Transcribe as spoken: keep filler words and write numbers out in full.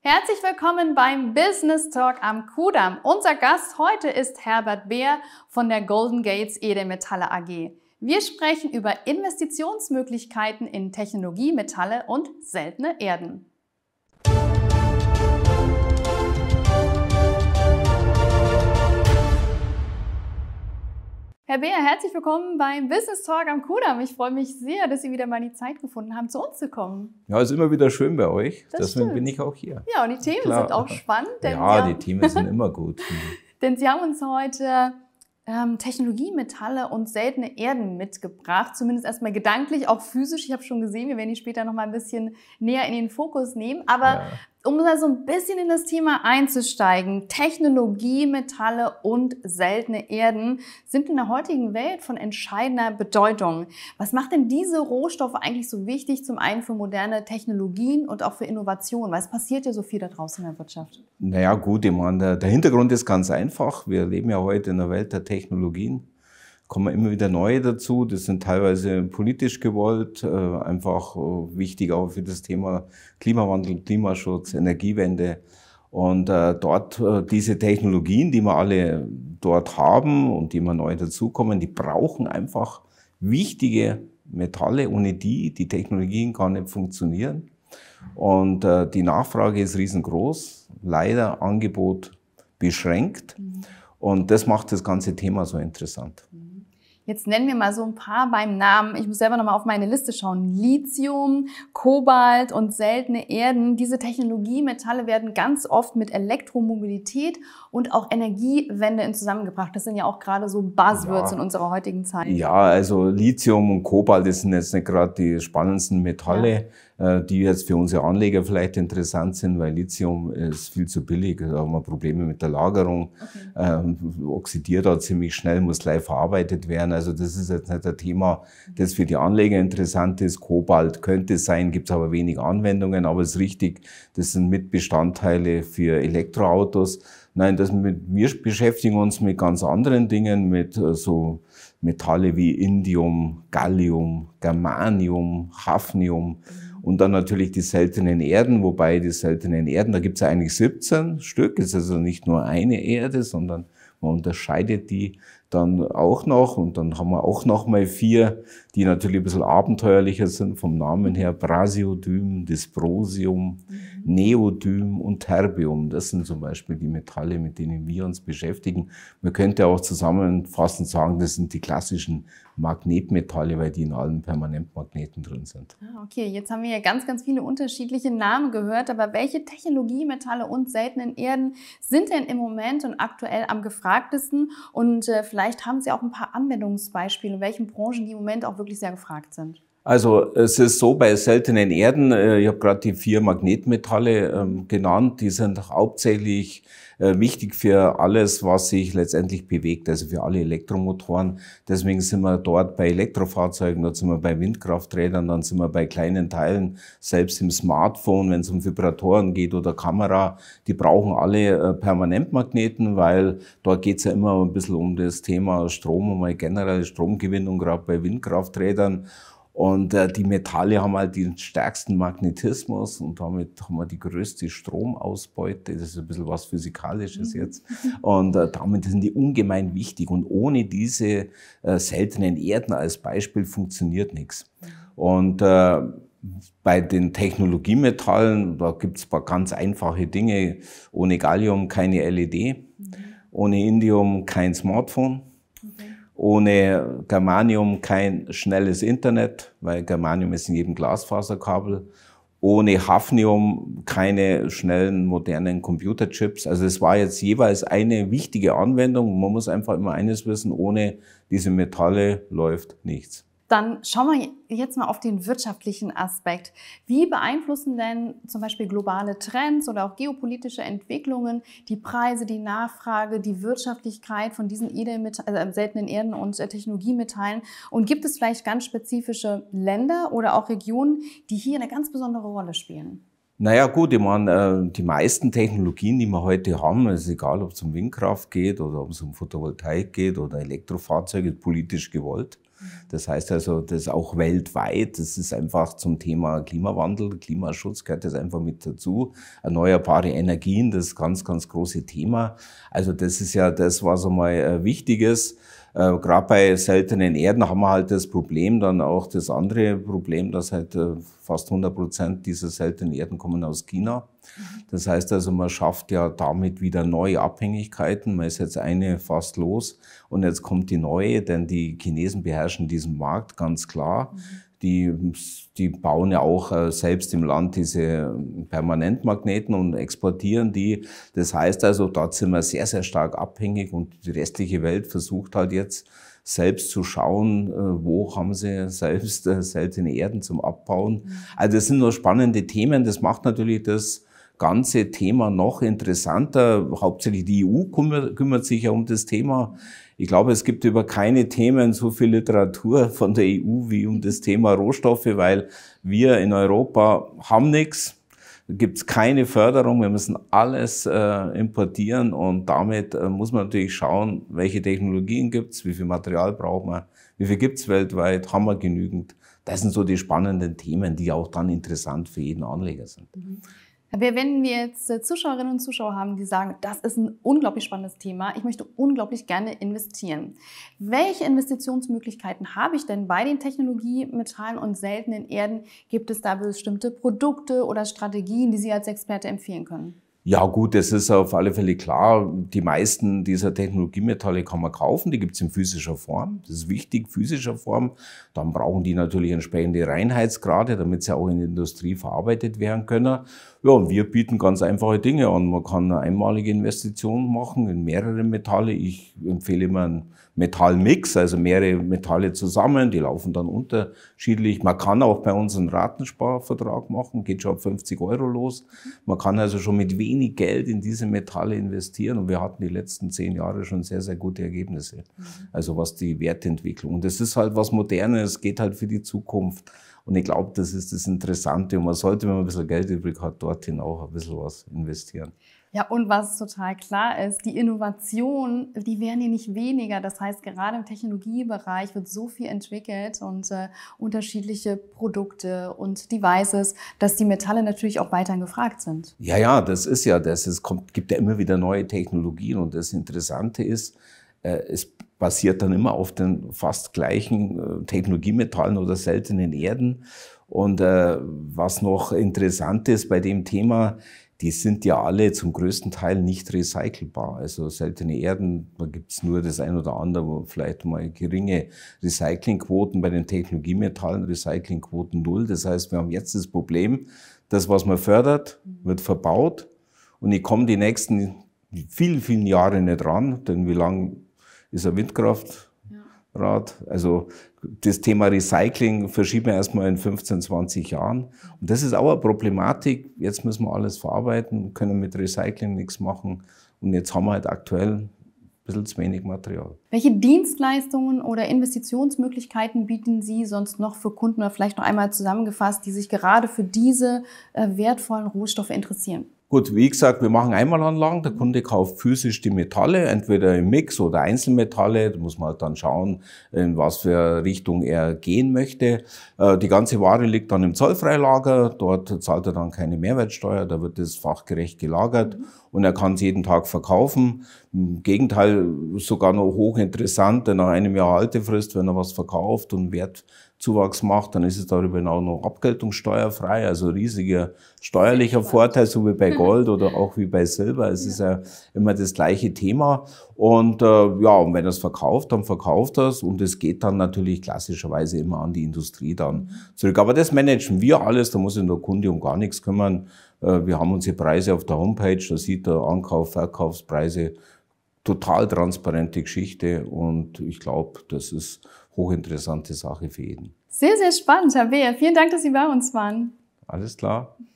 Herzlich willkommen beim Business Talk am Kudamm. Unser Gast heute ist Herbert Beer von der Golden Gates Edelmetalle A G. Wir sprechen über Investitionsmöglichkeiten in Technologie, Metalle und seltene Erden. Herr Beer, herzlich willkommen beim Business Talk am Kudamm. Ich freue mich sehr, dass Sie wieder mal die Zeit gefunden haben, zu uns zu kommen. Ja, ist immer wieder schön bei euch. Das Deswegen stimmt. bin ich auch hier. Ja, und die Themen Klar. sind auch spannend. Denn Ja, Sie die haben, Themen sind immer gut. denn Sie haben uns heute ähm, Technologie, Metalle und seltene Erden mitgebracht. Zumindest erstmal gedanklich, auch physisch. Ich habe schon gesehen, wir werden die später noch mal ein bisschen näher in den Fokus nehmen. Aber Ja. um da so ein bisschen in das Thema einzusteigen, Technologie, Metalle und seltene Erden sind in der heutigen Welt von entscheidender Bedeutung. Was macht denn diese Rohstoffe eigentlich so wichtig, zum einen für moderne Technologien und auch für Innovation? Weil es passiert ja so viel da draußen in der Wirtschaft. Naja, gut, ich meine, der, der Hintergrund ist ganz einfach. Wir leben ja heute in der Welt der Technologien. Kommen immer wieder neue dazu. Das sind teilweise politisch gewollt, äh, einfach äh, wichtig auch für das Thema Klimawandel, Klimaschutz, Energiewende. Und äh, dort äh, diese Technologien, die wir alle dort haben und die immer neu dazukommen, die brauchen einfach wichtige Metalle, ohne die die Technologien gar nicht funktionieren. Und äh, die Nachfrage ist riesengroß, leider Angebot beschränkt. Mhm. Und das macht das ganze Thema so interessant. Jetzt nennen wir mal so ein paar beim Namen. Ich muss selber noch mal auf meine Liste schauen. Lithium, Kobalt und seltene Erden. Diese Technologiemetalle werden ganz oft mit Elektromobilität und auch Energiewende in zusammengebracht. Das sind ja auch gerade so Buzzwords Ja. in unserer heutigen Zeit. Ja, also Lithium und Kobalt, das sind jetzt nicht gerade die spannendsten Metalle, ja. die jetzt für unsere Anleger vielleicht interessant sind, weil Lithium ist viel zu billig. Da haben wir Probleme mit der Lagerung. Okay. Ähm, oxidiert da ziemlich schnell, muss gleich verarbeitet werden. Also das ist jetzt nicht ein Thema, das für die Anleger interessant ist. Kobalt könnte es sein, gibt es aber wenig Anwendungen, aber es ist richtig, das sind Mitbestandteile für Elektroautos. Nein, das mit, wir beschäftigen uns mit ganz anderen Dingen, mit äh, so Metalle wie Indium, Gallium, Germanium, Hafnium und dann natürlich die seltenen Erden, wobei die seltenen Erden, da gibt es ja eigentlich siebzehn Stück, es ist also nicht nur eine Erde, sondern man unterscheidet die dann auch noch und dann haben wir auch noch mal vier, die natürlich ein bisschen abenteuerlicher sind vom Namen her: Praseodym, Dysprosium, mhm. Neodym und Terbium. Das sind zum Beispiel die Metalle, mit denen wir uns beschäftigen. Man könnte auch zusammenfassend sagen, das sind die klassischen Magnetmetalle, weil die in allen Permanentmagneten drin sind. Okay, jetzt haben wir ja ganz, ganz viele unterschiedliche Namen gehört, aber welche Technologiemetalle und seltenen Erden sind denn im Moment und aktuell am gefragtesten? Und äh, vielleicht haben Sie auch ein paar Anwendungsbeispiele, in welchen Branchen die im Moment auch wirklich sehr gefragt sind. Also es ist so, bei seltenen Erden, äh, ich habe gerade die vier Magnetmetalle ähm, genannt, die sind hauptsächlich äh, wichtig für alles, was sich letztendlich bewegt, also für alle Elektromotoren. Deswegen sind wir dort bei Elektrofahrzeugen, dort sind wir bei Windkrafträdern, dann sind wir bei kleinen Teilen, selbst im Smartphone, wenn es um Vibratoren geht oder Kamera, die brauchen alle äh, Permanentmagneten, weil dort geht es ja immer ein bisschen um das Thema Strom und mal generell Stromgewinnung, gerade bei Windkrafträdern. Und äh, die Metalle haben halt den stärksten Magnetismus und damit haben wir die größte Stromausbeute. Das ist ein bisschen was Physikalisches jetzt. Und äh, damit sind die ungemein wichtig. Und ohne diese äh, seltenen Erden als Beispiel funktioniert nichts. Und äh, bei den Technologiemetallen, da gibt es ein paar ganz einfache Dinge. Ohne Gallium keine L E D, mhm. ohne Indium kein Smartphone. Okay. Ohne Germanium kein schnelles Internet, weil Germanium ist in jedem Glasfaserkabel. Ohne Hafnium keine schnellen, modernen Computerchips. Also es war jetzt jeweils eine wichtige Anwendung. Man muss einfach immer eines wissen: Ohne diese Metalle läuft nichts. Dann schauen wir jetzt mal auf den wirtschaftlichen Aspekt. Wie beeinflussen denn zum Beispiel globale Trends oder auch geopolitische Entwicklungen die Preise, die Nachfrage, die Wirtschaftlichkeit von diesen Edelmetall, äh, seltenen Erden und äh, Technologiemetallen? Und gibt es vielleicht ganz spezifische Länder oder auch Regionen, die hier eine ganz besondere Rolle spielen? Naja gut, ich meine, die meisten Technologien, die wir heute haben, ist egal, ob es um Windkraft geht oder ob es um Photovoltaik geht oder Elektrofahrzeuge, ist politisch gewollt. Das heißt also, das auch weltweit, das ist einfach zum Thema Klimawandel, Klimaschutz gehört das einfach mit dazu. Erneuerbare Energien, das ganz, ganz große Thema. Also das ist ja das, was einmal wichtig ist. Äh, Gerade bei seltenen Erden haben wir halt das Problem, dann auch das andere Problem, dass halt äh, fast hundert Prozent dieser seltenen Erden kommen aus China. Das heißt also, man schafft ja damit wieder neue Abhängigkeiten. Man ist jetzt eine fast los und jetzt kommt die neue, denn die Chinesen beherrschen diesen Markt ganz klar. Mhm. Die, die bauen ja auch äh, selbst im Land diese Permanentmagneten und exportieren die. Das heißt also, dort sind wir sehr, sehr stark abhängig und die restliche Welt versucht halt jetzt selbst zu schauen, äh, wo haben sie selbst äh, seltene Erden zum Abbauen. Mhm. Also das sind nur spannende Themen. Das macht natürlich das ganze Thema noch interessanter. Hauptsächlich die E U kümmert, kümmert sich ja um das Thema. Ich glaube, es gibt über keine Themen so viel Literatur von der E U wie um das Thema Rohstoffe, weil wir in Europa haben nichts. Da gibt es keine Förderung. Wir müssen alles äh, importieren und damit äh, muss man natürlich schauen, welche Technologien gibt es, wie viel Material braucht man, wie viel gibt es weltweit, haben wir genügend. Das sind so die spannenden Themen, die auch dann interessant für jeden Anleger sind. Mhm. Wenn wir jetzt Zuschauerinnen und Zuschauer haben, die sagen, das ist ein unglaublich spannendes Thema, ich möchte unglaublich gerne investieren. Welche Investitionsmöglichkeiten habe ich denn bei den Technologiemetallen und seltenen Erden? Gibt es da bestimmte Produkte oder Strategien, die Sie als Experte empfehlen können? Ja gut, das ist auf alle Fälle klar. Die meisten dieser Technologiemetalle kann man kaufen, die gibt es in physischer Form. Das ist wichtig, physischer Form. Dann brauchen die natürlich entsprechende Reinheitsgrade, damit sie auch in der Industrie verarbeitet werden können. Ja, und wir bieten ganz einfache Dinge an. Man kann eine einmalige Investition machen in mehrere Metalle. Ich empfehle immer einen Metallmix, also mehrere Metalle zusammen, die laufen dann unterschiedlich. Man kann auch bei uns einen Ratensparvertrag machen, geht schon ab fünfzig Euro los. Man kann also schon mit wenig Geld in diese Metalle investieren und wir hatten die letzten zehn Jahre schon sehr, sehr gute Ergebnisse. Mhm. Also was die Wertentwicklung. Und das ist halt was Modernes, geht halt für die Zukunft. Und ich glaube, das ist das Interessante und man sollte, wenn man ein bisschen Geld übrig hat, dorthin auch ein bisschen was investieren. Ja, und was total klar ist, die Innovationen, die werden hier nicht weniger. Das heißt, gerade im Technologiebereich wird so viel entwickelt und äh, unterschiedliche Produkte und Devices, dass die Metalle natürlich auch weiterhin gefragt sind. Ja, ja, das ist ja das. Es kommt, gibt ja immer wieder neue Technologien und das Interessante ist, äh, es basiert dann immer auf den fast gleichen äh, Technologiemetallen oder seltenen Erden. Und äh, was noch interessant ist bei dem Thema, die sind ja alle zum größten Teil nicht recycelbar. Also seltene Erden, da gibt es nur das ein oder andere, wo vielleicht mal geringe Recyclingquoten, bei den Technologiemetallen Recyclingquoten null. Das heißt, wir haben jetzt das Problem, das, was man fördert, wird verbaut und ich komme die nächsten vielen, vielen Jahre nicht ran, denn wie lange ist ein Windkraftrad? Also das Thema Recycling verschieben wir erstmal in fünfzehn, zwanzig Jahren. Und das ist auch eine Problematik. Jetzt müssen wir alles verarbeiten, können mit Recycling nichts machen. Und jetzt haben wir halt aktuell ein bisschen zu wenig Material. Welche Dienstleistungen oder Investitionsmöglichkeiten bieten Sie sonst noch für Kunden oder vielleicht noch einmal zusammengefasst, die sich gerade für diese äh, wertvollen Rohstoffe interessieren? Gut, wie gesagt, wir machen Einmalanlagen. Der Kunde kauft physisch die Metalle, entweder im Mix oder Einzelmetalle. Da muss man halt dann schauen, in was für Richtung er gehen möchte. Die ganze Ware liegt dann im Zollfreilager. Dort zahlt er dann keine Mehrwertsteuer. Da wird es fachgerecht gelagert und er kann es jeden Tag verkaufen. Im Gegenteil, sogar noch hochinteressant, denn nach einem Jahr Haltefrist, wenn er was verkauft und Wertzuwachs macht, dann ist es darüber hinaus noch abgeltungssteuerfrei. Also riesiger steuerlicher Vorteil, so wie bei Gold oder auch wie bei Silber. Es ja. ist ja immer das gleiche Thema. Und äh, ja, und wenn er es verkauft, dann verkauft er es und es geht dann natürlich klassischerweise immer an die Industrie dann mhm. zurück. Aber das managen wir alles, da muss sich der Kunde um gar nichts kümmern. Äh, wir haben unsere Preise auf der Homepage, da sieht er Ankauf, Verkaufspreise, total transparente Geschichte und ich glaube, das ist eine hochinteressante Sache für jeden. Sehr, sehr spannend, Herr Beer. Vielen Dank, dass Sie bei uns waren. Alles klar.